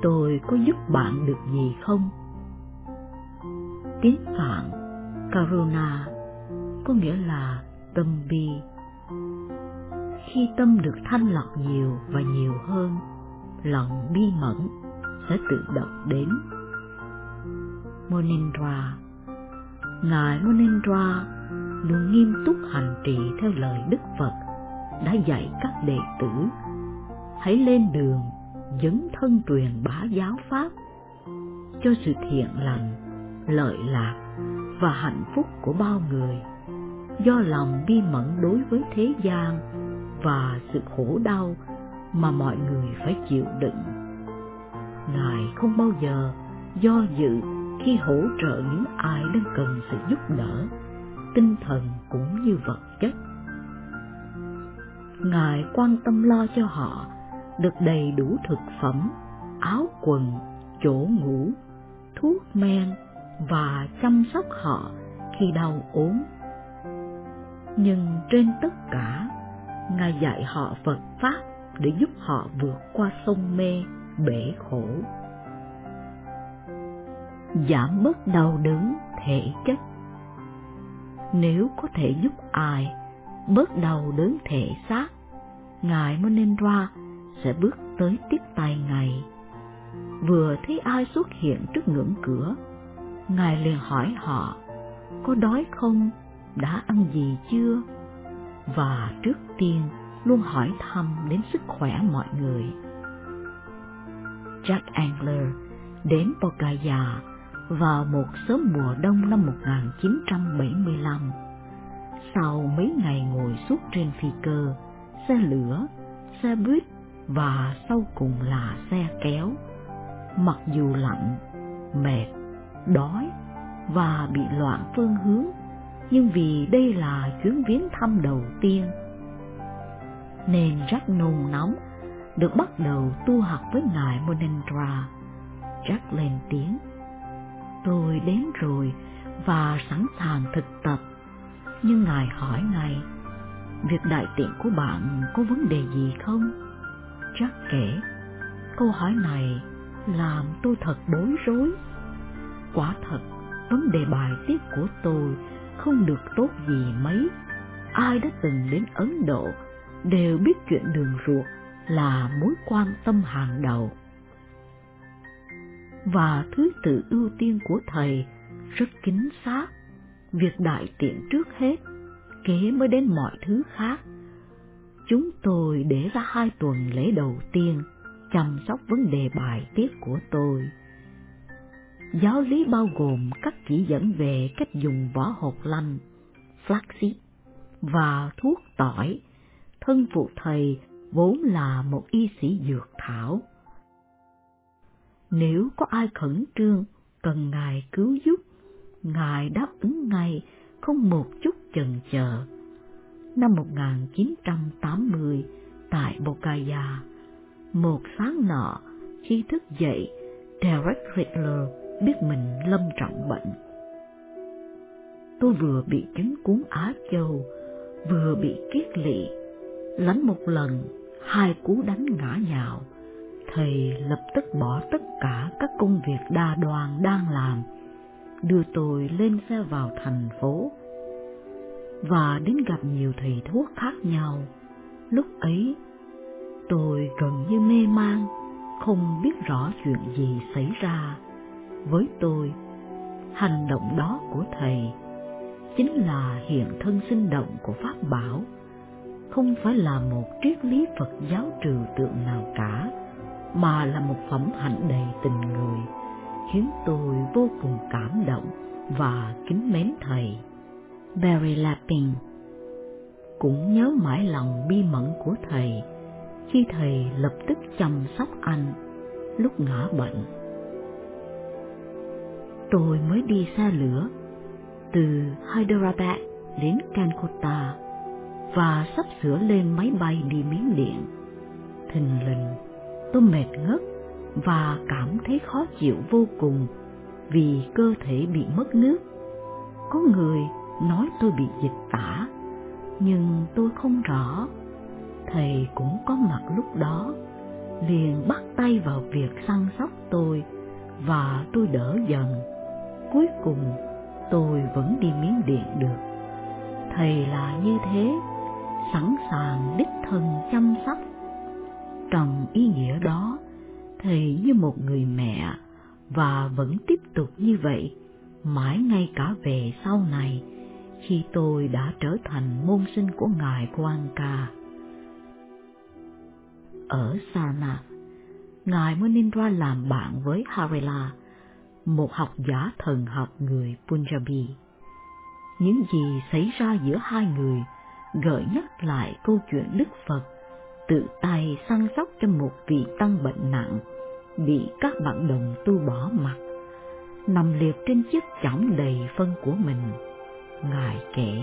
tôi có giúp bạn được gì không? Tiếng Phạn Karuna có nghĩa là tâm bi. Khi tâm được thanh lọc nhiều và nhiều hơn, lòng bi mẫn sẽ tự động đến. Monindra. Ngài Monindra luôn nghiêm túc hành trì theo lời Đức Phật đã dạy các đệ tử: hãy lên đường dấn thân truyền bá giáo pháp, cho sự thiện lành, lợi lạc và hạnh phúc của bao người. Do lòng bi mẫn đối với thế gian và sự khổ đau mà mọi người phải chịu đựng, Ngài không bao giờ do dự khi hỗ trợ những ai đang cần sự giúp đỡ, tinh thần cũng như vật chất. Ngài quan tâm lo cho họ được đầy đủ thực phẩm, áo quần, chỗ ngủ, thuốc men và chăm sóc họ khi đau ốm. Nhưng trên tất cả, Ngài dạy họ Phật Pháp để giúp họ vượt qua sông mê, bể khổ. Giảm bớt đau đớn thể chất. Nếu có thể giúp ai bớt đau đớn thể xác, Ngài Monindra sẽ bước tới tiếp tay Ngài. Vừa thấy ai xuất hiện trước ngưỡng cửa, Ngài liền hỏi họ: có đói không? Đã ăn gì chưa? Và trước tiên luôn hỏi thăm đến sức khỏe mọi người. Jack Angler đến Bodhgaya vào một sớm mùa đông năm 1975. Sau mấy ngày ngồi suốt trên phi cơ, xe lửa, xe buýt và sau cùng là xe kéo, mặc dù lạnh, mệt, đói và bị loạn phương hướng, nhưng vì đây là chuyến viếng thăm đầu tiên, nên Jack nôn nóng được bắt đầu tu học với Ngài Monindra. Jack lên tiếng: tôi đến rồi và sẵn sàng thực tập. Nhưng Ngài hỏi Ngài: việc đại tiện của bạn có vấn đề gì không? Jack kể: câu hỏi này làm tôi thật bối rối. Quả thật, vấn đề bài tiết của tôi không được tốt gì mấy. Ai đã từng đến Ấn Độ đều biết chuyện đường ruột là mối quan tâm hàng đầu. Và thứ tự ưu tiên của thầy rất chính xác. Việc đại tiện trước hết, kế mới đến mọi thứ khác. Chúng tôi để ra 2 tuần lễ đầu tiên chăm sóc vấn đề bài tiết của tôi. Giáo lý bao gồm các chỉ dẫn về cách dùng vỏ hột lanh, flaxseed, và thuốc tỏi. Thân phụ thầy vốn là một y sĩ dược thảo. Nếu có ai khẩn trương cần Ngài cứu giúp, Ngài đáp ứng ngay, không một chút chần chờ. Năm 1980, tại Bodhgaya, một sáng nọ khi thức dậy, Derek Riddler biết mình lâm trọng bệnh. Tôi vừa bị chứng cúm Á Châu, vừa bị kiết lỵ, lánh một lần 2 cú đánh ngã nhào. Thầy lập tức bỏ tất cả các công việc đa đoan đang làm, đưa tôi lên xe vào thành phố và đến gặp nhiều thầy thuốc khác nhau. Lúc ấy tôi gần như mê man, không biết rõ chuyện gì xảy ra. Với tôi, hành động đó của thầy chính là hiện thân sinh động của Pháp bảo, không phải là một triết lý Phật giáo trừu tượng nào cả, mà là một phẩm hạnh đầy tình người, khiến tôi vô cùng cảm động và kính mến thầy. Barry Lappin cũng nhớ mãi lòng bi mẫn của thầy khi thầy lập tức chăm sóc anh lúc ngã bệnh. Tôi mới đi xe lửa từ Hyderabad đến Calcutta và sắp sửa lên máy bay đi Miến Điện. Thình lình tôi mệt ngất và cảm thấy khó chịu vô cùng vì cơ thể bị mất nước. Có người nói tôi bị dịch tả, nhưng tôi không rõ. Thầy cũng có mặt lúc đó, liền bắt tay vào việc săn sóc tôi và tôi đỡ dần. Cuối cùng tôi vẫn đi Miến Điện được. Thầy là như thế, sẵn sàng đích thân chăm sóc. Trong ý nghĩa đó, thầy như một người mẹ và vẫn tiếp tục như vậy mãi ngay cả về sau này, khi tôi đã trở thành môn sinh của ngài Goenka. Ở Sarnath, ngài Munindra làm bạn với Harila, một học giả thần học người Punjabi. Những gì xảy ra giữa hai người gợi nhắc lại câu chuyện Đức Phật tự tay săn sóc cho một vị tăng bệnh nặng, bị các bạn đồng tu bỏ mặc, nằm liệt trên chiếc chõng đầy phân của mình. Ngài kể: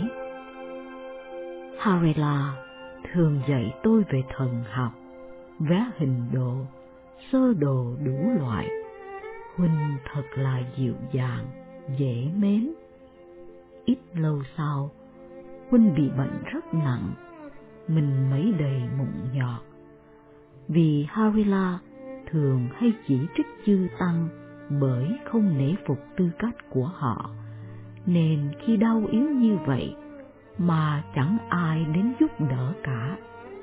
Harila thường dạy tôi về thần học, vẽ hình đồ, sơ đồ đủ loại. Huynh thật là dịu dàng, dễ mến. Ít lâu sau, Huynh bị bệnh rất nặng, mình mấy đầy mụn nhọt. Vì Harila thường hay chỉ trích chư tăng bởi không nể phục tư cách của họ, nên khi đau yếu như vậy mà chẳng ai đến giúp đỡ cả.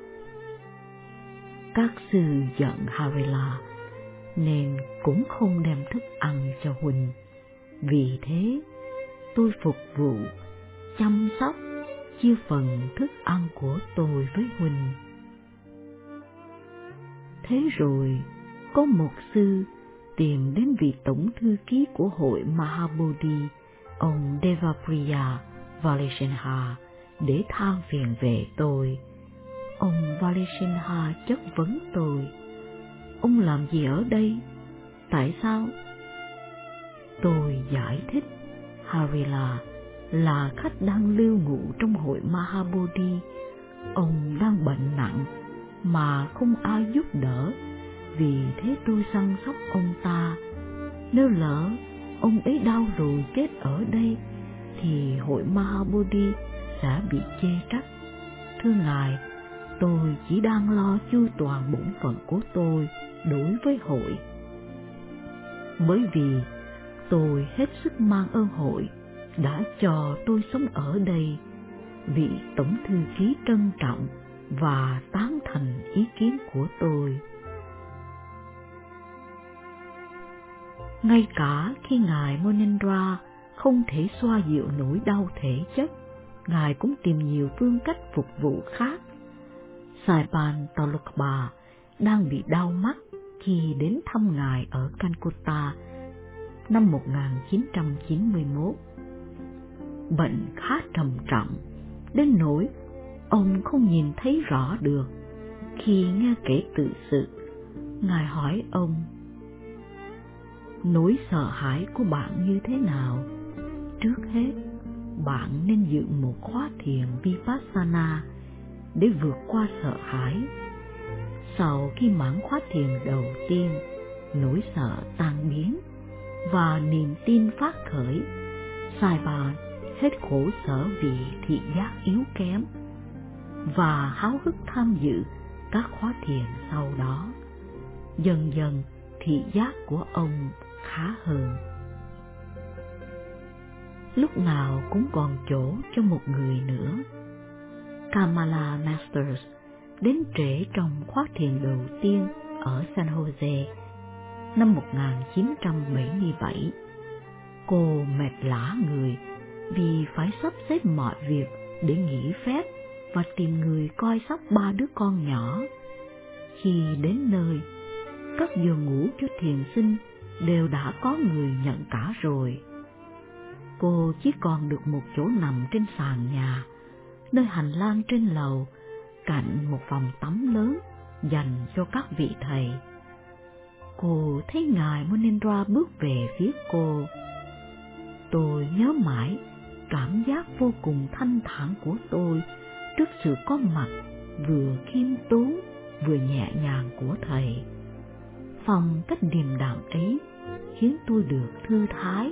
Các sư giận Harila nên cũng không đem thức ăn cho Huynh. Vì thế tôi phục vụ, chăm sóc, chia phần thức ăn của tôi với Huynh. Thế rồi có một sư tìm đến vị tổng thư ký của hội Mahabodhi, ông Devapriya Valishenha, để than phiền về tôi. Ông Valishenha chất vấn tôi: Ông làm gì ở đây? Tại sao? Tôi giải thích: Harila là khách đang lưu ngụ trong hội Mahabodhi. Ông đang bệnh nặng mà không ai giúp đỡ, vì thế tôi săn sóc ông ta. Nếu lỡ ông ấy đau rồi chết ở đây thì hội Mahabodhi sẽ bị chê trách. Thưa ngài, tôi chỉ đang lo chu toàn bổn phận của tôi đối với hội. Bởi vì tôi hết sức mang ơn hội đã cho tôi sống ở đây, vị tổng thư ký trân trọng và tán thành ý kiến của tôi. Ngay cả khi ngài Munindra không thể xoa dịu nỗi đau thể chất, ngài cũng tìm nhiều phương cách phục vụ khác. Saipan Talukba đang bị đau mắt khi đến thăm ngài ở Calcutta năm 1991. Bệnh khá trầm trọng, đến nỗi ông không nhìn thấy rõ được. Khi nghe kể tự sự, ngài hỏi ông: Nỗi sợ hãi của bạn như thế nào? Trước hết, bạn nên dự một khóa thiền Vipassana để vượt qua sợ hãi. Sau khi mãn khóa thiền đầu tiên, nỗi sợ tan biến và niềm tin phát khởi. Saipan hết khổ sở vì thị giác yếu kém và háo hức tham dự các khóa thiền sau đó. Dần dần thị giác của ông khá hơn. Lúc nào cũng còn chỗ cho một người nữa. Kamala Masters đến trễ trong khóa thiền đầu tiên ở San Jose năm 1977. Cô mệt lả người vì phải sắp xếp mọi việc để nghỉ phép và tìm người coi sóc 3 đứa con nhỏ. Khi đến nơi, các giường ngủ cho thiền sinh đều đã có người nhận cả rồi. Cô chỉ còn được một chỗ nằm trên sàn nhà, nơi hành lang trên lầu, cạnh một phòng tắm lớn dành cho các vị thầy. Cô thấy ngài Munindra bước về phía cô. Tôi nhớ mãi cảm giác vô cùng thanh thản của tôi trước sự có mặt vừa khiêm tốn vừa nhẹ nhàng của thầy. Phong cách điềm đạm ấy khiến tôi được thư thái.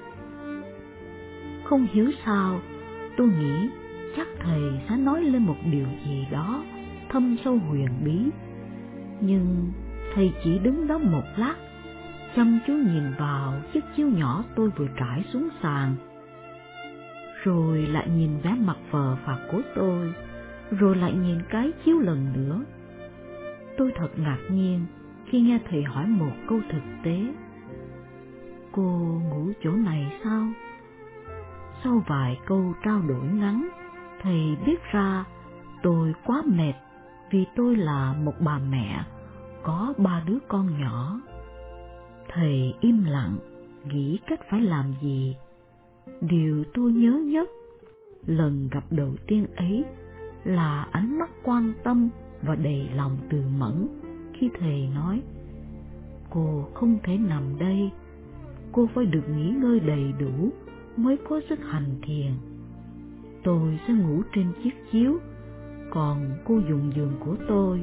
Không hiểu sao, tôi nghĩ chắc thầy sẽ nói lên một điều gì đó thâm sâu huyền bí, nhưng Thầy chỉ đứng đó một lát, chăm chú nhìn vào chiếc chiếu nhỏ tôi vừa trải xuống sàn, rồi lại nhìn vẻ mặt phờ phạc của tôi, rồi lại nhìn cái chiếu lần nữa. Tôi thật ngạc nhiên khi nghe thầy hỏi một câu thực tế: cô ngủ chỗ này sao? Sau vài câu trao đổi ngắn, thầy biết ra tôi quá mệt vì tôi là một bà mẹ có 3 đứa con nhỏ. Thầy im lặng, nghĩ cách phải làm gì. Điều tôi nhớ nhất lần gặp đầu tiên ấy là ánh mắt quan tâm và đầy lòng từ mẫn khi thầy nói: cô không thể nằm đây, cô phải được nghỉ ngơi đầy đủ mới có sức hành thiền. Tôi sẽ ngủ trên chiếc chiếu, còn cô dùng giường của tôi.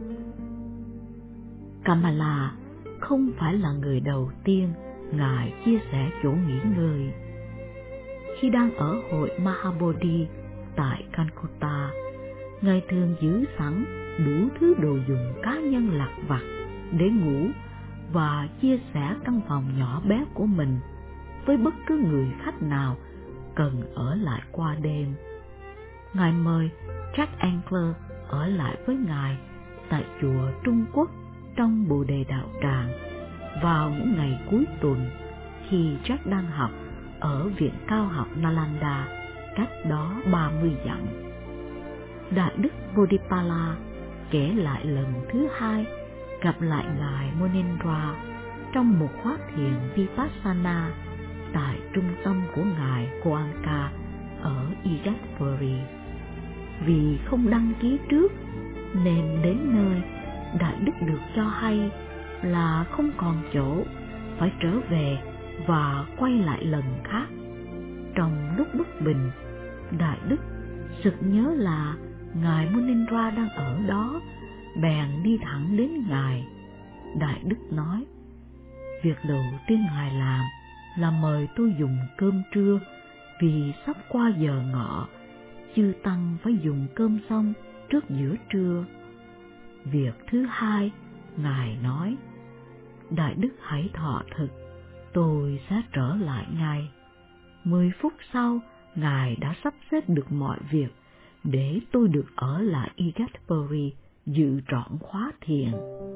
Kamala không phải là người đầu tiên Ngài chia sẻ chỗ nghỉ ngơi. Khi đang ở hội Mahabodhi tại Calcutta, Ngài thường giữ sẵn đủ thứ đồ dùng cá nhân lặt vặt để ngủ và chia sẻ căn phòng nhỏ bé của mình với bất cứ người khách nào cần ở lại qua đêm. Ngài mời Jack Ankler ở lại với Ngài tại chùa Trung Quốc trong Bồ Đề Đạo Tràng vào những ngày cuối tuần khi Jack đang học ở Viện Cao học Nalanda, cách đó 30 dặm. Đại đức Bodhipala kể lại lần thứ hai gặp lại Ngài Monendra trong một khóa thiền Vipassana tại trung tâm của Ngài Goenka ở Igatpuri. Vì không đăng ký trước nên đến nơi, Đại đức được cho hay là không còn chỗ, phải trở về và quay lại lần khác. Trong lúc bất bình, Đại đức sực nhớ là Ngài Monendra đang ở đó, bèn đi thẳng đến Ngài. Đại đức nói: việc đầu tiên Ngài làm là mời tôi dùng cơm trưa, vì sắp qua giờ ngọ, chư tăng phải dùng cơm xong trước giữa trưa. Việc thứ hai, Ngài nói: Đại đức hãy thọ thực, tôi sẽ trở lại ngay. 10 phút sau, Ngài đã sắp xếp được mọi việc để tôi được ở lại Igatpuri dự trọn khóa thiền.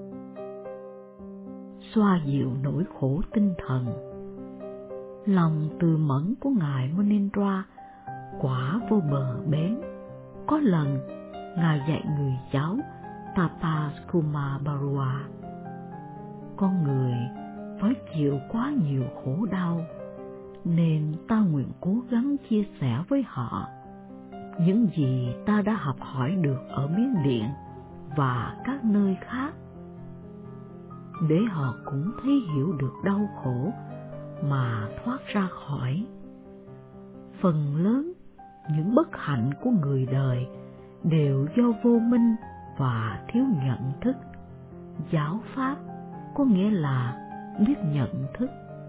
Xoa dịu nỗi khổ tinh thần. Lòng từ mẫn của Ngài Monendra quả vô bờ bến. Có lần, Ngài dạy người cháu Tapas Kumar Barua: con người phải chịu quá nhiều khổ đau, nên ta nguyện cố gắng chia sẻ với họ những gì ta đã học hỏi được ở Miến Điện và các nơi khác, để họ cũng thấy hiểu được đau khổ mà thoát ra khỏi. Phần lớn những bất hạnh của người đời đều do vô minh và thiếu nhận thức. Giáo pháp có nghĩa là biết nhận thức.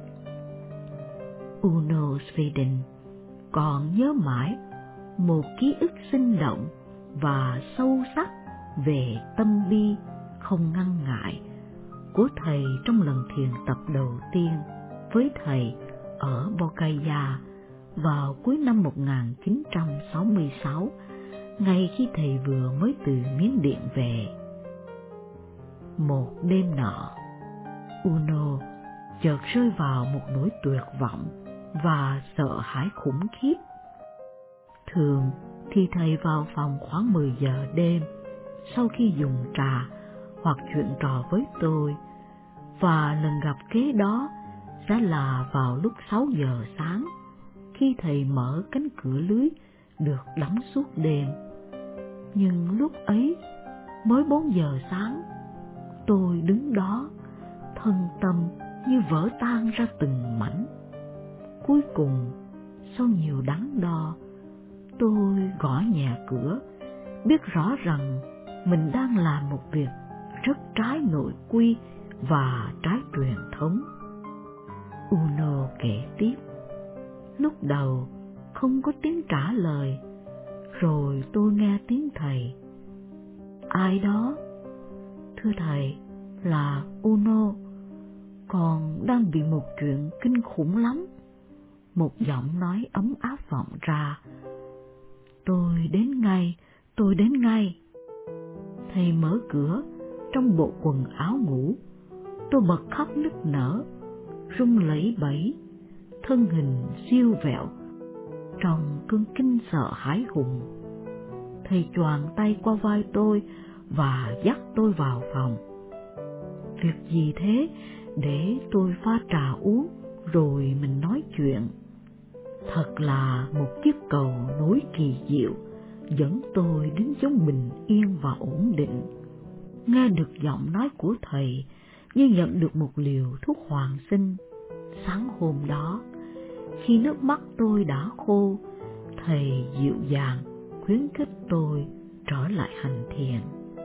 Uno Sveden còn nhớ mãi một ký ức sinh động và sâu sắc về tâm bi không ngăn ngại của thầy trong lần thiền tập đầu tiên với thầy ở Bodhgaya vào cuối năm 1966, ngay khi thầy vừa mới từ Miến Điện về. Một đêm nọ, Uno chợt rơi vào một nỗi tuyệt vọng và sợ hãi khủng khiếp. Thường thì thầy vào phòng khoảng 10 giờ đêm sau khi dùng trà hoặc chuyện trò với tôi, và lần gặp kế đó sẽ là vào lúc 6 giờ sáng, khi thầy mở cánh cửa lưới được đóng suốt đêm. Nhưng lúc ấy mới 4 giờ sáng, tôi đứng đó, thân tâm như vỡ tan ra từng mảnh. Cuối cùng, sau nhiều đắn đo, tôi gõ nhẹ cửa, biết rõ rằng mình đang làm một việc rất trái nội quy và trái truyền thống. Uno kể tiếp: lúc đầu không có tiếng trả lời, rồi tôi nghe tiếng thầy: ai đó? Thưa thầy, là Uno, con đang bị một chuyện kinh khủng lắm. Một giọng nói ấm áp vọng ra. Tôi đến ngay. Thầy mở cửa trong bộ quần áo ngủ. Tôi bật khóc nức nở, run lẩy bẩy, thân hình siêu vẹo trong cơn kinh sợ hãi hùng. Thầy choàng tay qua vai tôi và dắt tôi vào phòng. Việc gì thế? Để tôi pha trà uống rồi mình nói chuyện. Thật là một chiếc cầu nối kỳ diệu dẫn tôi đến chốn bình yên và ổn định. Nghe được giọng nói của thầy như nhận được một liều thuốc hoàn sinh. Sáng hôm đó, khi nước mắt tôi đã khô, thầy dịu dàng khuyến khích tôi trở lại hành thiền.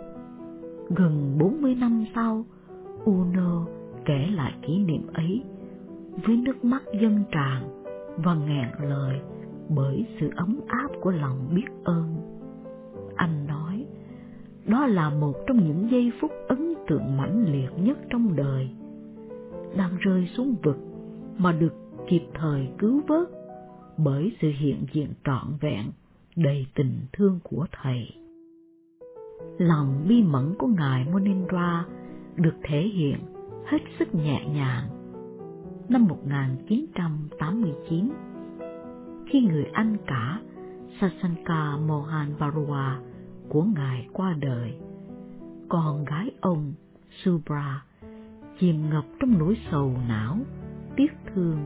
Gần 40 năm sau, Uno kể lại kỷ niệm ấy với nước mắt dâng tràn và nghẹn lời bởi sự ấm áp của lòng biết ơn. Anh nói, đó là một trong những giây phút ấn tượng mãnh liệt nhất trong đời. Đang rơi xuống vực mà được kịp thời cứu vớt bởi sự hiện diện trọn vẹn, đầy tình thương của thầy. Lòng bi mẫn của ngài Munindra được thể hiện hết sức nhẹ nhàng. Năm 1989, khi người anh cả Sasanka Mohan Barua của ngài qua đời, con gái ông Subra chìm ngập trong nỗi sầu não, tiếc thương.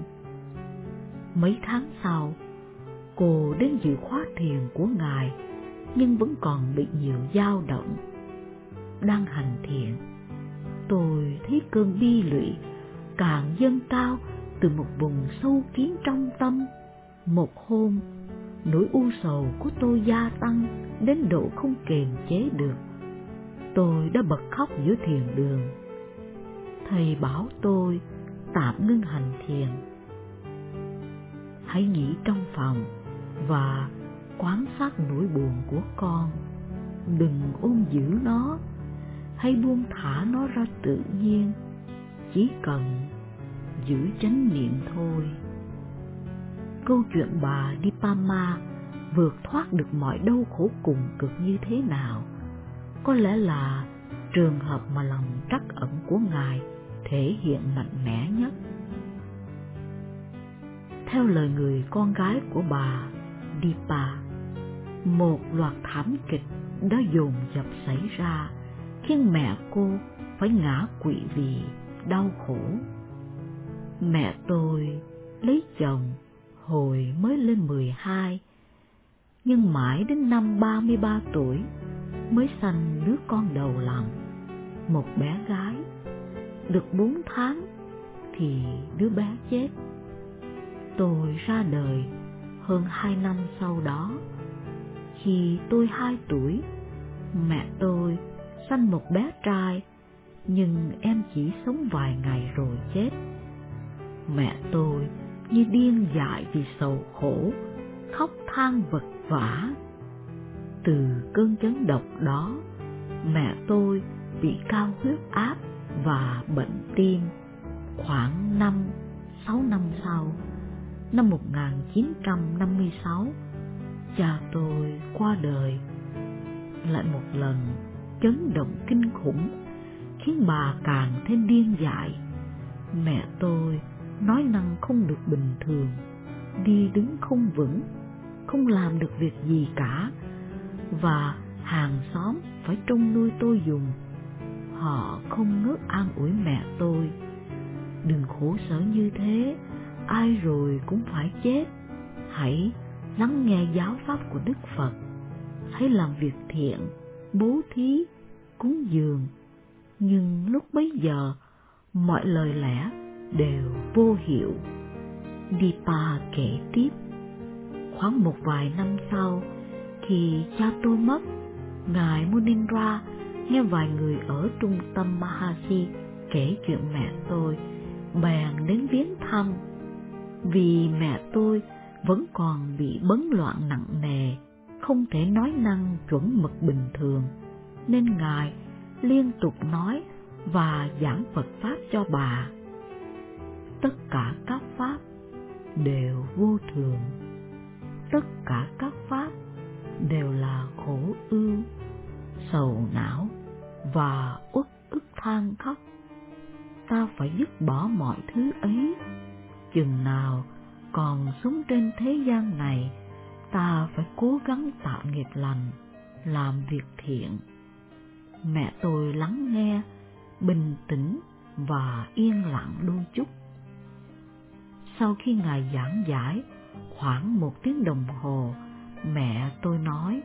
Mấy tháng sau, cô đến dự khóa thiền của ngài nhưng vẫn còn bị nhiều dao động. Đang hành thiền, tôi thấy cơn bi lụy càng dâng cao từ một vùng sâu kín trong tâm. Một hôm, nỗi u sầu của tôi gia tăng đến độ không kềm chế được. Tôi đã bật khóc giữa thiền đường. Thầy bảo tôi tạm ngưng hành thiền. Hãy nghỉ trong phòng và quan sát nỗi buồn của con. Đừng ôm giữ nó, hãy buông thả nó ra tự nhiên. Chỉ cần giữ chánh niệm thôi. Câu chuyện bà Dipama vượt thoát được mọi đau khổ cùng cực như thế nào, có lẽ là trường hợp mà lòng trắc ẩn của ngài thể hiện mạnh mẽ nhất. Theo lời người con gái của bà Dipa, một loạt thảm kịch đã dồn dập xảy ra khiến mẹ cô phải ngã quỵ vì đau khổ. Mẹ tôi lấy chồng hồi mới lên 12, nhưng mãi đến năm 33 tuổi mới sanh đứa con đầu lòng, một bé gái. Được 4 tháng thì đứa bé chết. Tôi ra đời hơn 2 năm sau đó. Khi tôi 2 tuổi, mẹ tôi sanh một bé trai, nhưng em chỉ sống vài ngày rồi chết. Mẹ tôi như điên dại vì sầu khổ, khóc than vật vã. Từ cơn chấn độc đó, mẹ tôi bị cao huyết áp và bệnh tim. Khoảng 5-6 năm sau, năm 1956, cha tôi qua đời. Lại một lần chấn động kinh khủng khiến bà càng thêm điên dại. Mẹ tôi nói năng không được bình thường, đi đứng không vững, không làm được việc gì cả, và hàng xóm phải trông nuôi tôi dùng. Họ không ngớt an ủi mẹ tôi: đừng khổ sở như thế, ai rồi cũng phải chết. Hãy lắng nghe giáo pháp của Đức Phật, hãy làm việc thiện, bố thí, cúng dường. Nhưng lúc bấy giờ, mọi lời lẽ đều vô hiệu. Dipa kể tiếp, khoảng một vài năm sau, khi cha tôi mất, ngài Munindra nghe vài người ở trung tâm Mahasi kể chuyện mẹ tôi, bèn đến viếng thăm. Vì mẹ tôi vẫn còn bị bấn loạn nặng nề, không thể nói năng chuẩn mực bình thường, nên ngài liên tục nói và giảng Phật Pháp cho bà. Tất cả các Pháp đều vô thường, tất cả các Pháp đều là khổ ưu, sầu não và uất ức than khóc. Ta phải dứt bỏ mọi thứ ấy. Chừng nào còn sống trên thế gian này, ta phải cố gắng tạo nghiệp lành, làm việc thiện. Mẹ tôi lắng nghe, bình tĩnh và yên lặng đôi chút. Sau khi Ngài giảng giải khoảng 1 tiếng đồng hồ, mẹ tôi nói: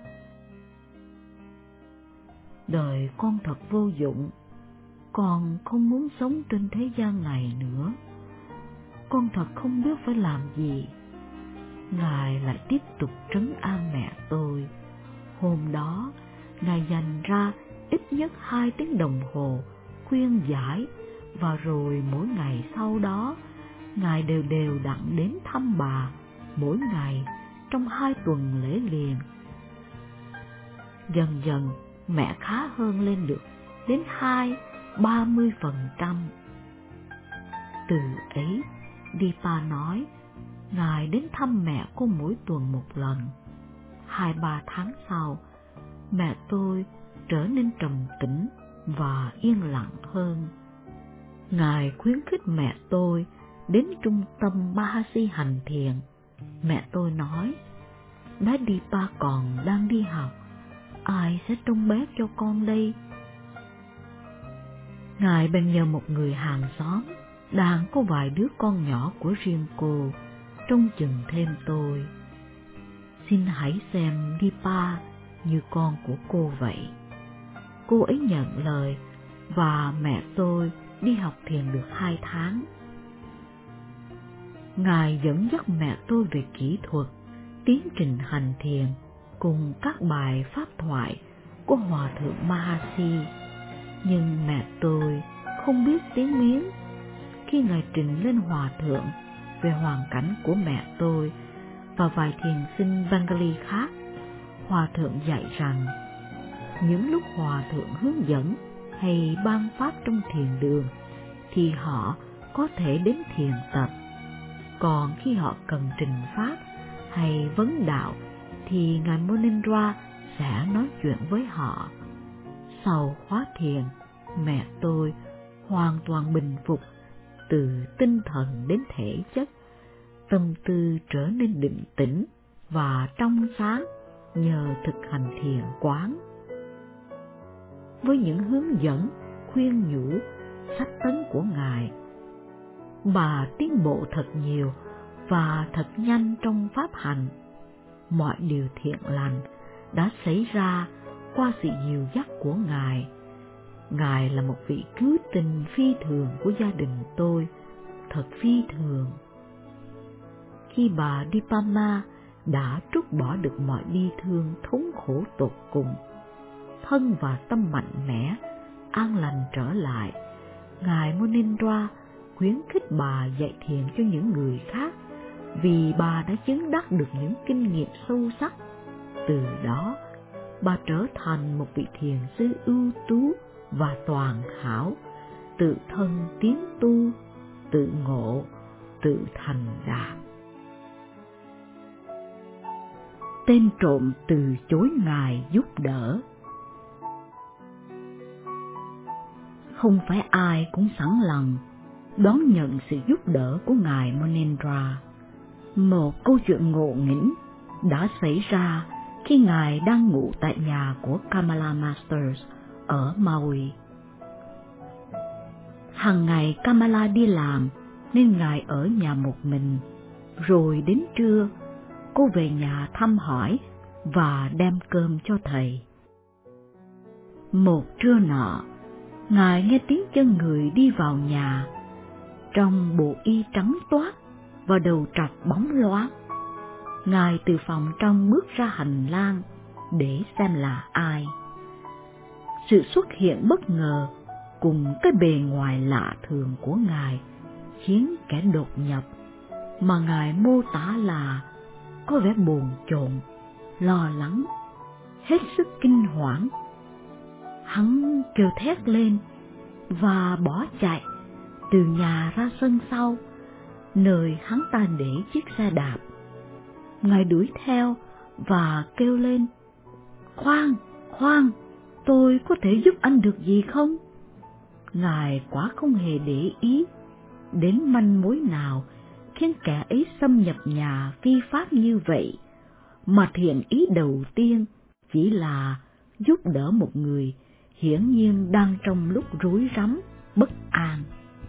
đời con thật vô dụng, con không muốn sống trên thế gian này nữa. Con thật không biết phải làm gì. Ngài lại tiếp tục trấn an mẹ tôi. Hôm đó, Ngài dành ra ít nhất 2 tiếng đồng hồ khuyên giải, và rồi mỗi ngày sau đó, Ngài đều đặn đến thăm bà mỗi ngày trong 2 tuần lễ liền. Dần dần, mẹ khá hơn lên được đến 20-30%. Từ ấy, Dipa nói, Ngài đến thăm mẹ cô mỗi tuần 1 lần. 2-3 tháng sau, mẹ tôi trở nên trầm tĩnh và yên lặng hơn. Ngài khuyến khích mẹ tôi đến trung tâm Mahasi hành thiền. Mẹ tôi nói, bé Dipa còn đang đi học, ai sẽ trông bé cho con đây? Ngài bèn nhờ một người hàng xóm đang có vài đứa con nhỏ của riêng cô trông chừng thêm tôi. Xin hãy xem Dipa như con của cô vậy. Cô ấy nhận lời, và mẹ tôi đi học thiền được 2 tháng. Ngài dẫn dắt mẹ tôi về kỹ thuật, tiến trình hành thiền cùng các bài pháp thoại của Hòa thượng Mahasi. Nhưng mẹ tôi không biết tiếng Miến. Khi Ngài trình lên Hòa thượng về hoàn cảnh của mẹ tôi và vài thiền sinh Bengali khác, Hòa thượng dạy rằng những lúc Hòa thượng hướng dẫn hay ban pháp trong thiền đường thì họ có thể đến thiền tập, còn khi họ cần trình pháp hay vấn đạo thì Ngài Monindra sẽ nói chuyện với họ. Sau khóa thiền, mẹ tôi hoàn toàn bình phục từ tinh thần đến thể chất, tâm tư trở nên định tĩnh và trong sáng nhờ thực hành thiền quán. Với những hướng dẫn, khuyên nhủ, sách tấn của Ngài, bà tiến bộ thật nhiều và thật nhanh trong pháp hành. Mọi điều thiện lành đã xảy ra qua sự dìu dắt của Ngài. Ngài là một vị cứu tinh phi thường của gia đình tôi, thật phi thường. Khi bà Dipama đã trút bỏ được mọi bi thương thống khổ tột cùng, thân và tâm mạnh mẽ, an lành trở lại, Ngài Monindra khuyến khích bà dạy thiền cho những người khác, vì bà đã chứng đắc được những kinh nghiệm sâu sắc. Từ đó, bà trở thành một vị thiền sư ưu tú và toàn hảo, tự thân tiến tu, tự ngộ, tự thành đạt. Tên trộm từ chối Ngài giúp đỡ. Không phải ai cũng sẵn lòng đón nhận sự giúp đỡ của Ngài Monindra. Một câu chuyện ngộ nghĩnh đã xảy ra khi Ngài đang ngủ tại nhà của Kamala Masters ở Maui. Hàng ngày Kamala đi làm nên Ngài ở nhà một mình, rồi đến trưa cô về nhà thăm hỏi và đem cơm cho thầy. Một trưa nọ, Ngài nghe tiếng chân người đi vào nhà, trong bộ y trắng toát và đầu trọc bóng loáng. Ngài từ phòng trong bước ra hành lang để xem là ai. Sự xuất hiện bất ngờ cùng cái bề ngoài lạ thường của Ngài khiến kẻ đột nhập, mà Ngài mô tả là có vẻ bồn chồn, lo lắng, hết sức kinh hoảng. Hắn kêu thét lên, và bỏ chạy từ nhà ra sân sau, nơi hắn ta để chiếc xe đạp. Ngài đuổi theo và kêu lên: "Khoan, khoan, tôi có thể giúp anh được gì không?" Ngài quả không hề để ý đến manh mối nào khiến kẻ ấy xâm nhập nhà phi pháp như vậy, mà thiện ý đầu tiên chỉ là giúp đỡ một người hiển nhiên đang trong lúc rối rắm, bất an.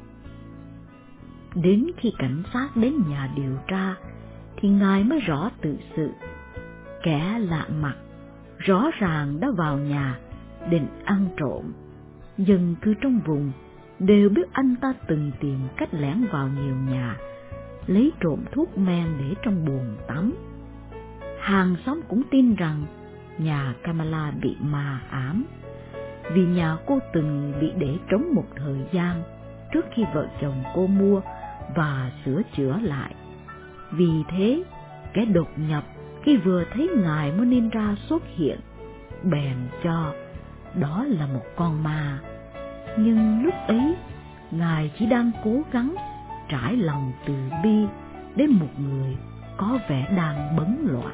Đến khi cảnh sát đến nhà điều tra thì Ngài mới rõ tự sự. Kẻ lạ mặt rõ ràng đã vào nhà định ăn trộm. Dân cư trong vùng đều biết anh ta từng tìm cách lẻn vào nhiều nhà, lấy trộm thuốc men để trong bồn tắm. Hàng xóm cũng tin rằng nhà Kamala bị ma ám, vì nhà cô từng bị để trống một thời gian trước khi vợ chồng cô mua và sửa chữa lại. Vì thế, kẻ đột nhập khi vừa thấy Ngài Moninra xuất hiện, bèn cho đó là một con ma. Nhưng lúc ấy, Ngài chỉ đang cố gắng trải lòng từ bi đến một người có vẻ đang bấn loạn.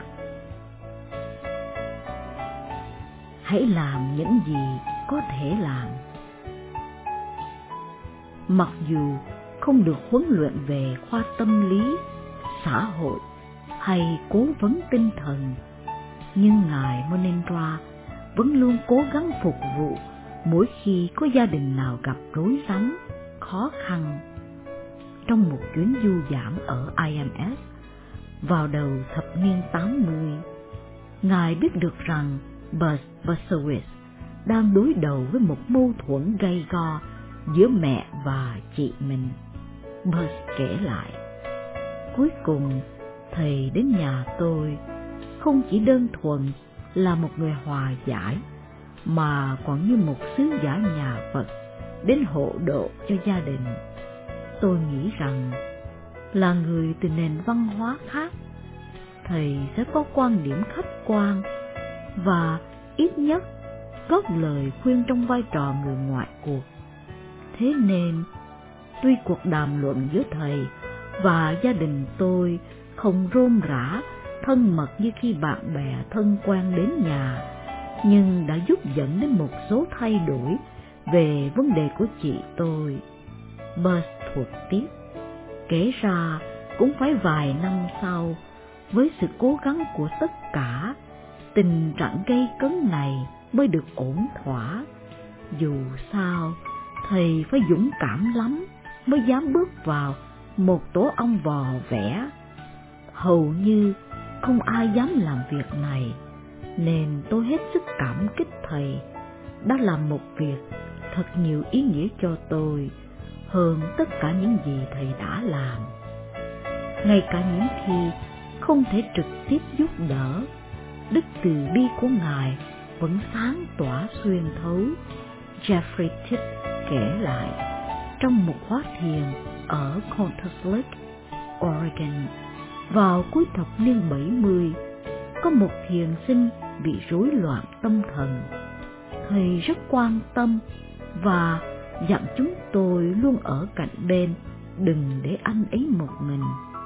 Hãy làm những gì có thể làm. Mặc dù không được huấn luyện về khoa tâm lý, xã hội hay cố vấn tinh thần, nhưng Ngài Moninra vẫn luôn cố gắng phục vụ mỗi khi có gia đình nào gặp rối rắm, khó khăn. Trong một chuyến du giảm ở IMS vào đầu thập niên 80, Ngài biết được rằng Buzz Buzzowitz đang đối đầu với một mâu thuẫn gay go giữa mẹ và chị mình. Buzz kể lại: "Cuối cùng, thầy đến nhà tôi không chỉ đơn thuần là một người hòa giải, mà còn như một sứ giả nhà Phật đến hộ độ cho gia đình. Tôi nghĩ rằng là người từ nền văn hóa khác, thầy sẽ có quan điểm khách quan và ít nhất góp lời khuyên trong vai trò người ngoại cuộc. Thế nên, tuy cuộc đàm luận giữa thầy và gia đình tôi không rôm rả, thân mật như khi bạn bè thân quen đến nhà, nhưng đã giúp dẫn đến một số thay đổi về vấn đề của chị tôi." Buzz thuật tiếp: "Kể ra cũng phải vài năm sau, với sự cố gắng của tất cả, tình trạng gây cấn này mới được ổn thỏa. Dù sao, thầy phải dũng cảm lắm mới dám bước vào một tổ ong vò vẽ. Hầu như không ai dám làm việc này, nên tôi hết sức cảm kích thầy đã làm một việc thật nhiều ý nghĩa cho tôi hơn tất cả những gì thầy đã làm. Ngay cả những khi không thể trực tiếp giúp đỡ, đức từ bi của Ngài vẫn sáng tỏa xuyên thấu." Jeffrey Tipp kể lại trong một khóa thiền ở Coulter Lake, Oregon, vào cuối thập niên 70, có một thiền sinh bị rối loạn tâm thần. Thầy rất quan tâm và dặn chúng tôi luôn ở cạnh bên, đừng để anh ấy một mình.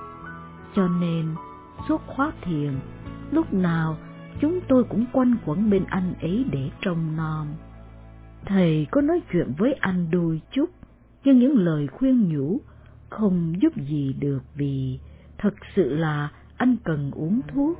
Cho nên, suốt khóa thiền, lúc nào chúng tôi cũng quanh quẩn bên anh ấy để trông nom. Thầy có nói chuyện với anh đôi chút, nhưng những lời khuyên nhủ không giúp gì được, vì thật sự là anh cần uống thuốc.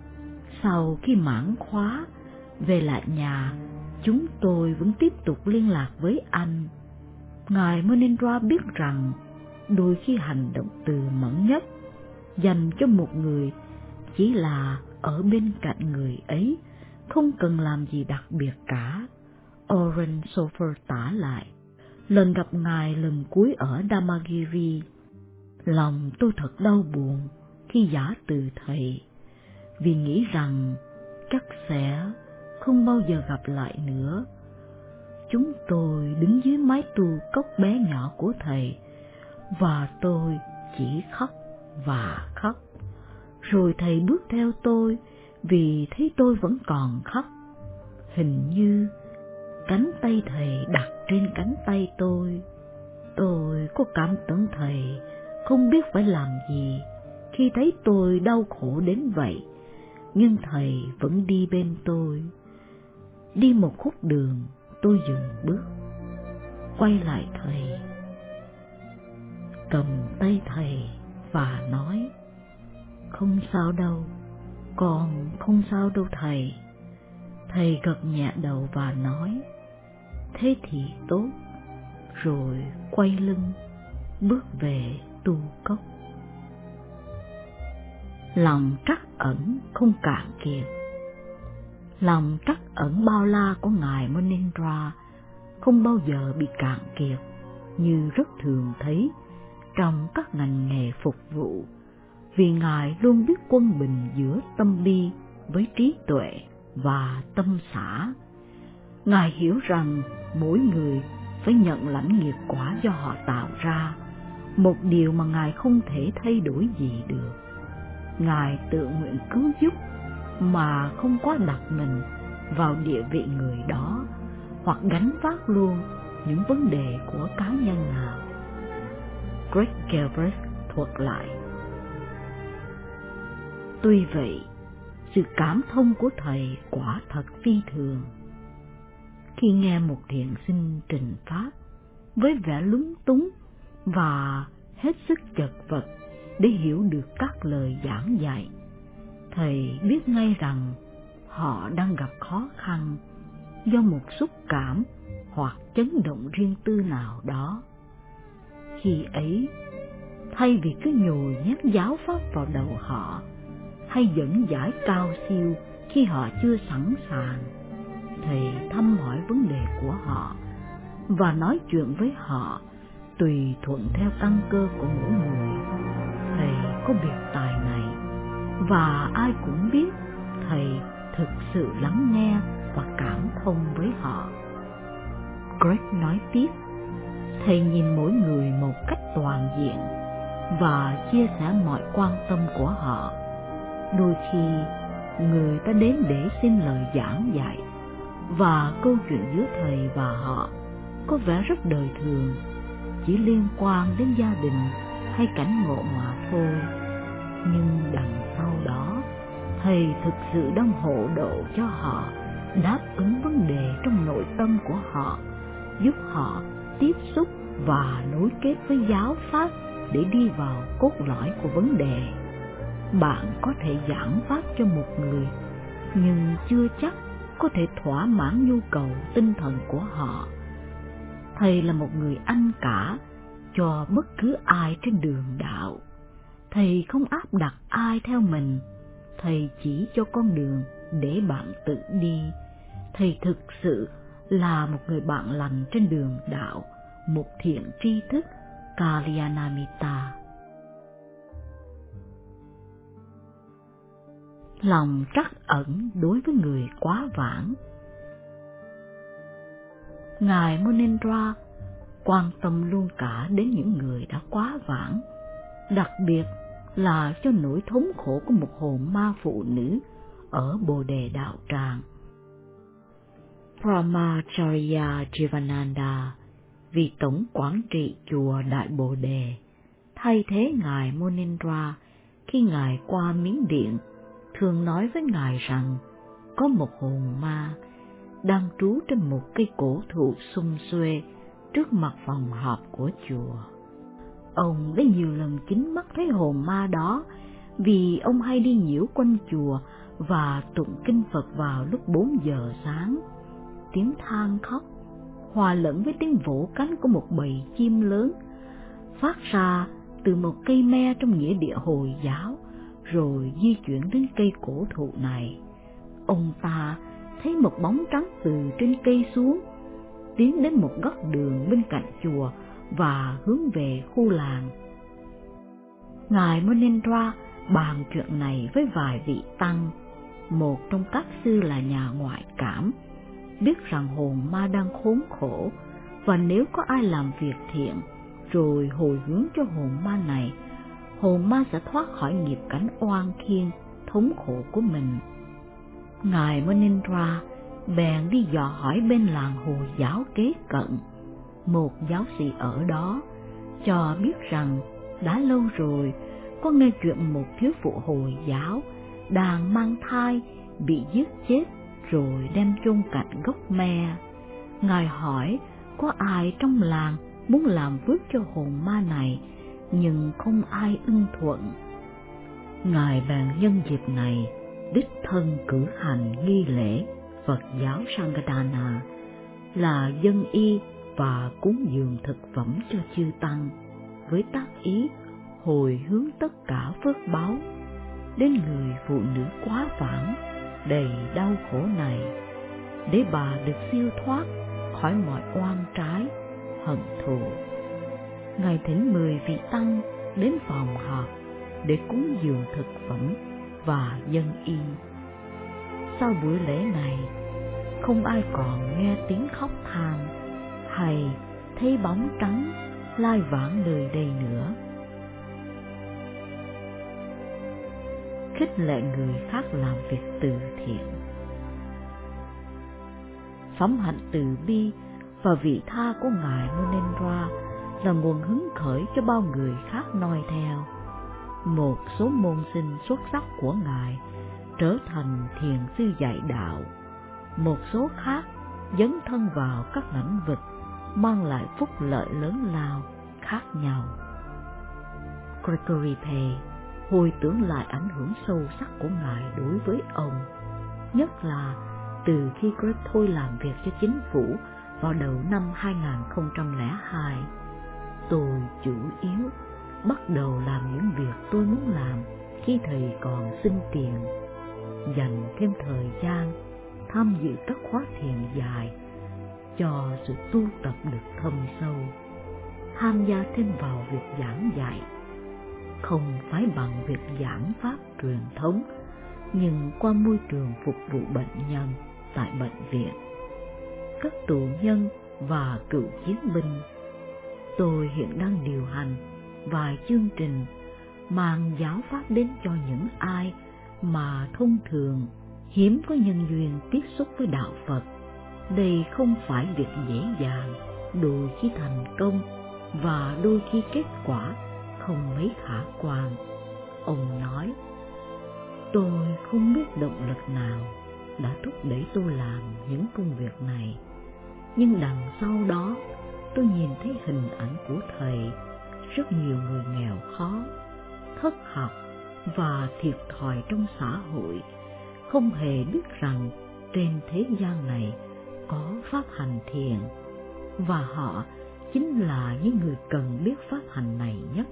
Sau khi mãn khóa, về lại nhà, chúng tôi vẫn tiếp tục liên lạc với anh. Ngài Moninra biết rằng đôi khi hành động từ mẫn nhất dành cho một người chỉ là ở bên cạnh người ấy, không cần làm gì đặc biệt cả. Oren Sofer tả lại: "Lần gặp Ngài lần cuối ở Damagiri, lòng tôi thật đau buồn khi giã từ thầy, vì nghĩ rằng chắc sẽ không bao giờ gặp lại nữa. Chúng tôi đứng dưới mái tu cốc bé nhỏ của thầy, và tôi chỉ khóc và khóc. Rồi thầy bước theo tôi vì thấy tôi vẫn còn khóc. Hình như cánh tay thầy đặt trên cánh tay tôi có cảm tưởng thầy không biết phải làm gì khi thấy tôi đau khổ đến vậy, nhưng thầy vẫn đi bên tôi. Đi một khúc đường, tôi dừng bước, quay lại thầy, cầm tay thầy và nói: "Không sao đâu, con không sao đâu thầy." Thầy gật nhẹ đầu và nói: "Thế thì tốt." Rồi quay lưng, bước về tu cốc. Lòng trắc ẩn không cạn kiệt. Lòng trắc ẩn bao la của Ngài Monindra không bao giờ bị cạn kiệt như rất thường thấy trong các ngành nghề phục vụ, vì Ngài luôn biết quân bình giữa tâm bi với trí tuệ và tâm xả. Ngài hiểu rằng mỗi người phải nhận lãnh nghiệp quả do họ tạo ra, một điều mà Ngài không thể thay đổi gì được. Ngài tự nguyện cứu giúp mà không quá đặt mình vào địa vị người đó hoặc gánh vác luôn những vấn đề của cá nhân nào. Greg Galbraith thuật lại: "Tuy vậy, sự cảm thông của thầy quả thật phi thường. Khi nghe một thiện sinh trình pháp với vẻ lúng túng và hết sức chật vật để hiểu được các lời giảng dạy, thầy biết ngay rằng họ đang gặp khó khăn do một xúc cảm hoặc chấn động riêng tư nào đó. Khi ấy, thay vì cứ nhồi nhét giáo pháp vào đầu họ hay dẫn giải cao siêu khi họ chưa sẵn sàng, thầy thăm hỏi vấn đề của họ và nói chuyện với họ tùy thuận theo căn cơ của mỗi người. Thầy có biệt tài này, và ai cũng biết thầy thực sự lắng nghe và cảm thông với họ." Greg nói tiếp: "Thầy nhìn mỗi người một cách toàn diện và chia sẻ mọi quan tâm của họ. Đôi khi người ta đến để xin lời giảng dạy, và câu chuyện giữa thầy và họ có vẻ rất đời thường, chỉ liên quan đến gia đình hay cảnh ngộ mà thôi. Nhưng đằng sau đó, thầy thực sự đang hộ độ cho họ đáp ứng vấn đề trong nội tâm của họ, giúp họ tiếp xúc và nối kết với giáo pháp để đi vào cốt lõi của vấn đề. Bạn có thể giảng pháp cho một người, nhưng chưa chắc có thể thỏa mãn nhu cầu tinh thần của họ. Thầy là một người anh cả cho bất cứ ai trên đường đạo. Thầy không áp đặt ai theo mình, thầy chỉ cho con đường để bạn tự đi. Thầy thực sự là một người bạn lành trên đường đạo, một thiện tri thức Kalyanamitta." Lòng trắc ẩn đối với người quá vãng. Ngài Monindra quan tâm luôn cả đến những người đã quá vãng, đặc biệt là cho nỗi thống khổ của một hồn ma phụ nữ ở Bồ Đề Đạo Tràng. Brahmacharya Jivananda, vị tổng quản trị chùa Đại Bồ Đề, thay thế Ngài Monindra khi Ngài qua Miến Điện, thường nói với Ngài rằng có một hồn ma đang trú trên một cây cổ thụ sum xuê trước mặt phòng họp của chùa. Ông đã nhiều lần chính mắt thấy hồn ma đó vì ông hay đi nhiễu quanh chùa và tụng kinh Phật vào lúc 4 giờ sáng. Tiếng than khóc hòa lẫn với tiếng vỗ cánh của một bầy chim lớn phát ra từ một cây me trong nghĩa địa Hồi giáo, rồi di chuyển đến cây cổ thụ này. Ông ta thấy một bóng trắng từ trên cây xuống, tiến đến một góc đường bên cạnh chùa và hướng về khu làng. Ngài Monindra bàn chuyện này với vài vị tăng. Một trong các sư là nhà ngoại cảm, biết rằng hồn ma đang khốn khổ, và nếu có ai làm việc thiện rồi hồi hướng cho hồn ma này, hồn ma sẽ thoát khỏi nghiệp cảnh oan khiên thống khổ của mình. Ngài Monindra bèn đi dò hỏi bên làng Hồi giáo kế cận. Một giáo sĩ ở đó cho biết rằng đã lâu rồi có nghe chuyện một thiếu phụ Hồi giáo đang mang thai bị giết chết rồi đem chôn cạnh gốc me. Ngài hỏi có ai trong làng muốn làm phước cho hồn ma này, nhưng không ai ưng thuận. Ngài bèn nhân dịp này đích thân cử hành nghi lễ Phật giáo Sanghadana là dân y và cúng dường thực phẩm cho chư tăng, với tác ý hồi hướng tất cả phước báu đến người phụ nữ quá vãng đầy đau khổ này, để bà được siêu thoát khỏi mọi oan trái, hận thù. Ngài thỉnh 10 vị tăng đến phòng họp để cúng dường thực phẩm và dân y. Sau buổi lễ này, không ai còn nghe tiếng khóc than hay thấy bóng trắng lai vãng nơi đây nữa. Khích lệ người khác làm việc từ thiện. Phẩm hạnh từ bi và vị tha của Ngài Munindra là nguồn hứng khởi cho bao người khác noi theo. Một số môn sinh xuất sắc của Ngài trở thành thiền sư dạy đạo, một số khác dấn thân vào các lĩnh vực mang lại phúc lợi lớn lao khác nhau. Gregory Pei hồi tưởng lại ảnh hưởng sâu sắc của Ngài đối với ông, nhất là từ khi Greg thôi làm việc cho chính phủ vào đầu năm 2002. Tôi chủ yếu bắt đầu làm những việc tôi muốn làm khi thầy còn xin tiền, dành thêm thời gian tham dự các khóa thiền dài cho sự tu tập được thâm sâu, tham gia thêm vào việc giảng dạy, không phải bằng việc giảng pháp truyền thống, nhưng qua môi trường phục vụ bệnh nhân tại bệnh viện, các tù nhân và cựu chiến binh. Tôi hiện đang điều hành vài chương trình mang giáo pháp đến cho những ai mà thông thường hiếm có nhân duyên tiếp xúc với đạo Phật. Đây không phải việc dễ dàng, đôi khi thành công và đôi khi kết quả không mấy khả quan. Ông nói, tôi không biết động lực nào đã thúc đẩy tôi làm những công việc này, nhưng đằng sau đó tôi nhìn thấy hình ảnh của thầy. Rất nhiều người nghèo khó, thất học và thiệt thòi trong xã hội không hề biết rằng trên thế gian này có pháp hành thiền, và họ chính là những người cần biết pháp hành này nhất.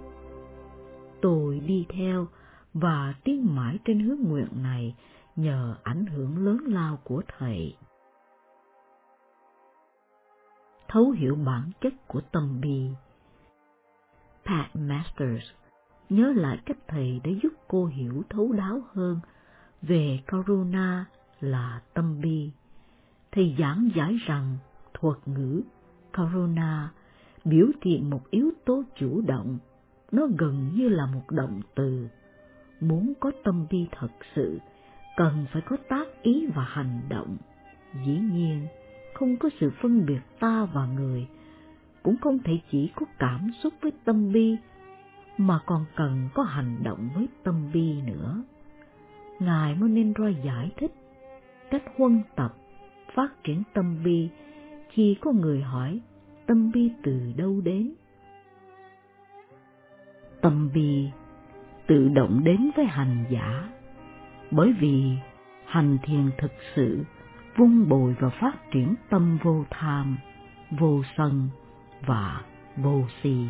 Tôi đi theo và tiến mãi trên hướng nguyện này nhờ ảnh hưởng lớn lao của thầy. Thấu hiểu bản chất của tâm bi. Pat Masters nhớ lại cách thầy đã giúp cô hiểu thấu đáo hơn về Karuna là tâm bi. Thầy giảng giải rằng thuật ngữ Karuna biểu hiện một yếu tố chủ động, nó gần như là một động từ. Muốn có tâm bi thật sự, cần phải có tác ý và hành động. Dĩ nhiên, không có sự phân biệt ta và người, cũng không thể chỉ có cảm xúc với tâm bi, mà còn cần có hành động với tâm bi nữa. Ngài Munindra giải thích cách huân tập phát triển tâm bi khi có người hỏi tâm bi từ đâu đến. Tâm bi tự động đến với hành giả, bởi vì hành thiền thực sự vun bồi và phát triển tâm vô tham, vô sân và vô si.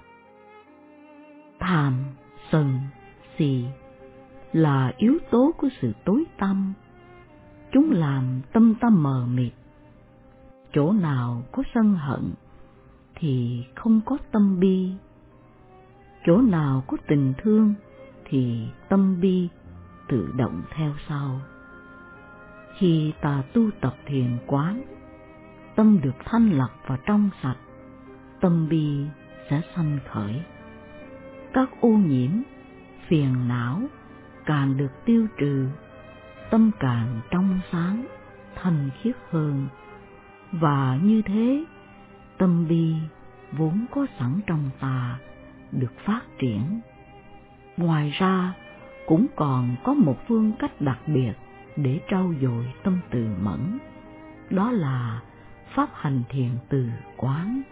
Tham, sân, si là yếu tố của sự tối tăm. Chúng làm tâm ta mờ mịt. Chỗ nào có sân hận thì không có tâm bi. Chỗ nào có tình thương thì tâm bi tự động theo sau. Khi ta tu tập thiền quán, tâm được thanh lọc và trong sạch, tâm bi sẽ sanh khởi. Các ô nhiễm, phiền não càng được tiêu trừ, tâm càng trong sáng, thanh khiết hơn. Và như thế, tâm bi vốn có sẵn trong ta được phát triển. Ngoài ra, cũng còn có một phương cách đặc biệt để trau dồi tâm từ mẫn, đó là pháp hành thiền từ quán.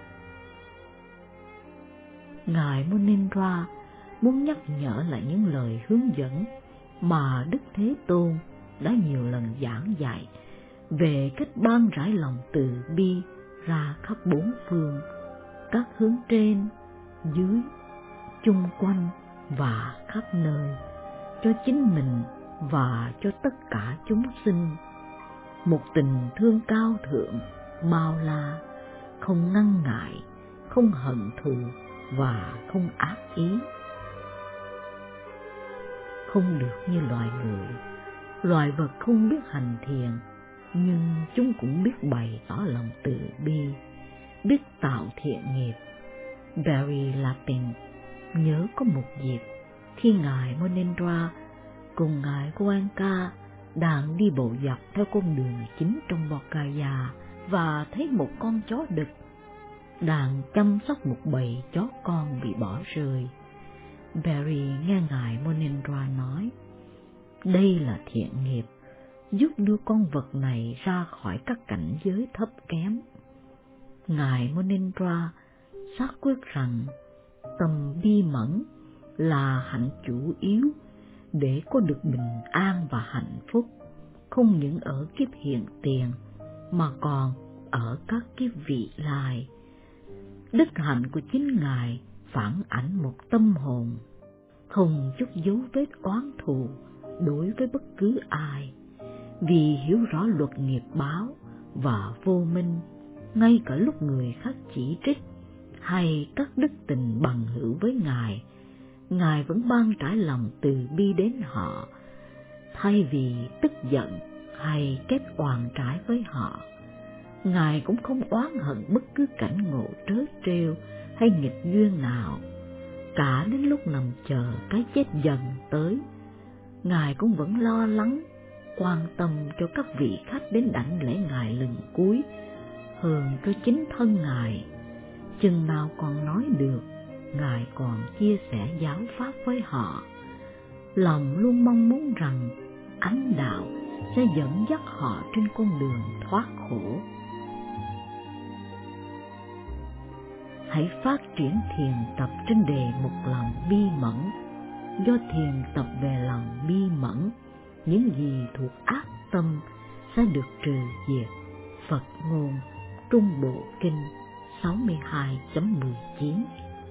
Ngài Munindra muốn nhắc nhở lại những lời hướng dẫn mà Đức Thế Tôn đã nhiều lần giảng dạy về cách ban rải lòng từ bi ra khắp bốn phương, các hướng trên, dưới, chung quanh và khắp nơi, cho chính mình và cho tất cả chúng sinh. Một tình thương cao thượng, bao la, không ngăn ngại, không hận thù và không ác ý. Không được như loài người, loài vật không biết hành thiền, nhưng chúng cũng biết bày tỏ lòng từ bi, biết tạo thiện nghiệp. Barry Lapin nhớ có một dịp khi Ngài Munindra cùng Ngài Goenka đang đi bộ dọc theo con đường chính trong Bodhgaya và thấy một con chó đực đang chăm sóc một bầy chó con bị bỏ rơi. Barry nghe Ngài Munindra nói, đây là thiện nghiệp, giúp đưa con vật này ra khỏi các cảnh giới thấp kém. Ngài Munindra xác quyết rằng tâm bi mẫn là hạnh chủ yếu để có được bình an và hạnh phúc, không những ở kiếp hiện tiền mà còn ở các kiếp vị lai. Đức hạnh của chính Ngài phản ảnh một tâm hồn không chút dấu vết oán thù đối với bất cứ ai, vì hiểu rõ luật nghiệp báo và vô minh. Ngay cả lúc người khác chỉ trích hay các đức tình bằng hữu với Ngài, Ngài vẫn ban trải lòng từ bi đến họ, thay vì tức giận hay kết oan trái với họ. Ngài cũng không oán hận bất cứ cảnh ngộ trớ trêu hay nghịch duyên nào. Cả đến lúc nằm chờ cái chết dần tới, Ngài cũng vẫn lo lắng, quan tâm cho các vị khách đến đảnh lễ Ngài lần cuối hơn cho chính thân Ngài. Chừng nào còn nói được, Ngài còn chia sẻ giáo pháp với họ. Lòng luôn mong muốn rằng ánh đạo sẽ dẫn dắt họ trên con đường thoát khổ. Hãy phát triển thiền tập trên đề mục lòng bi mẫn. Do thiền tập về lòng bi mẫn, những gì thuộc ác tâm sẽ được trừ diệt. Phật ngôn Trung Bộ Kinh 62.19.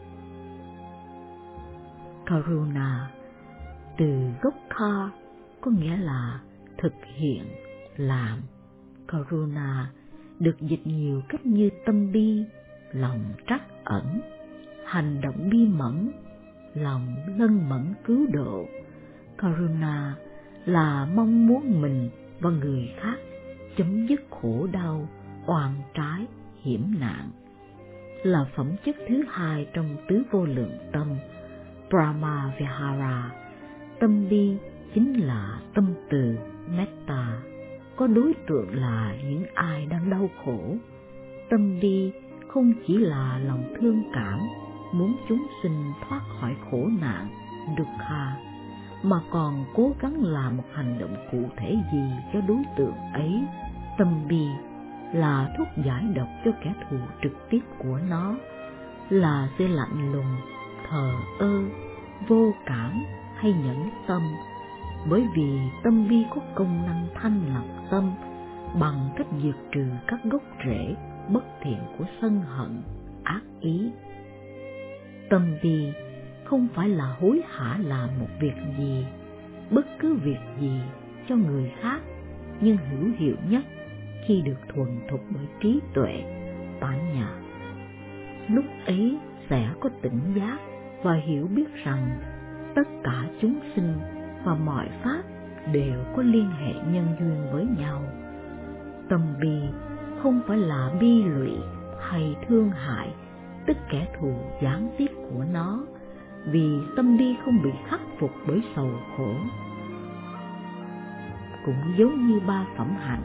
Karuna từ gốc Kar có nghĩa là thực hiện, làm. Karuna được dịch nhiều cách như tâm bi, lòng trắc ẩn, hành động bi mẫn, lòng lân mẫn cứu độ. Karuna là mong muốn mình và người khác chấm dứt khổ đau, oan trái, hiểm nạn. Là phẩm chất thứ hai trong tứ vô lượng tâm, Brahma Vihara. Tâm bi chính là tâm từ, metta, có đối tượng là những ai đang đau khổ. Tâm bi không chỉ là lòng thương cảm, muốn chúng sinh thoát khỏi khổ nạn, dukkha, mà còn cố gắng làm một hành động cụ thể gì cho đối tượng ấy. Tâm bi là thuốc giải độc cho kẻ thù trực tiếp của nó, là sự lạnh lùng, thờ ơ, vô cảm hay nhẫn tâm, bởi vì tâm bi có công năng thanh lọc tâm bằng cách diệt trừ các gốc rễ bất thiện của sân hận, ác ý. Tâm bi không phải là hối hả làm một việc gì, bất cứ việc gì cho người khác, nhưng hữu hiệu nhất khi được thuần thục bởi trí tuệ, tán nhã. Lúc ấy sẽ có tỉnh giác và hiểu biết rằng tất cả chúng sinh và mọi pháp đều có liên hệ nhân duyên với nhau. Tâm bi không phải là bi lụy hay thương hại tức kẻ thù gián tiếp của nó, vì tâm bi không bị khắc phục bởi sầu khổ. Cũng giống như ba phẩm hạnh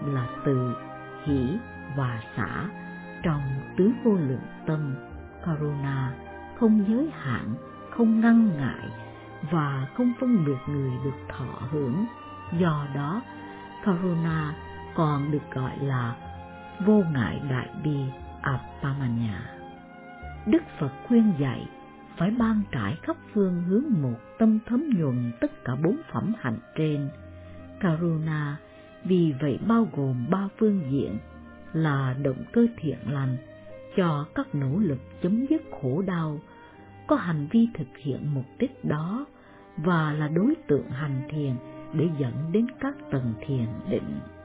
là từ, hỷ và xả trong tứ vô lượng tâm. Karuna không giới hạn, không ngăn ngại và không phân biệt người được thọ hưởng. Do đó, Karuna còn được gọi là vô ngại đại bi Appamanya. Đức Phật khuyên dạy phải ban trải khắp phương hướng một tâm thấm nhuần tất cả 4 phẩm hạnh trên. Karuna vì vậy bao gồm 3 phương diện là động cơ thiện lành cho các nỗ lực chấm dứt khổ đau, có hành vi thực hiện mục đích đó và là đối tượng hành thiền để dẫn đến các tầng thiền định.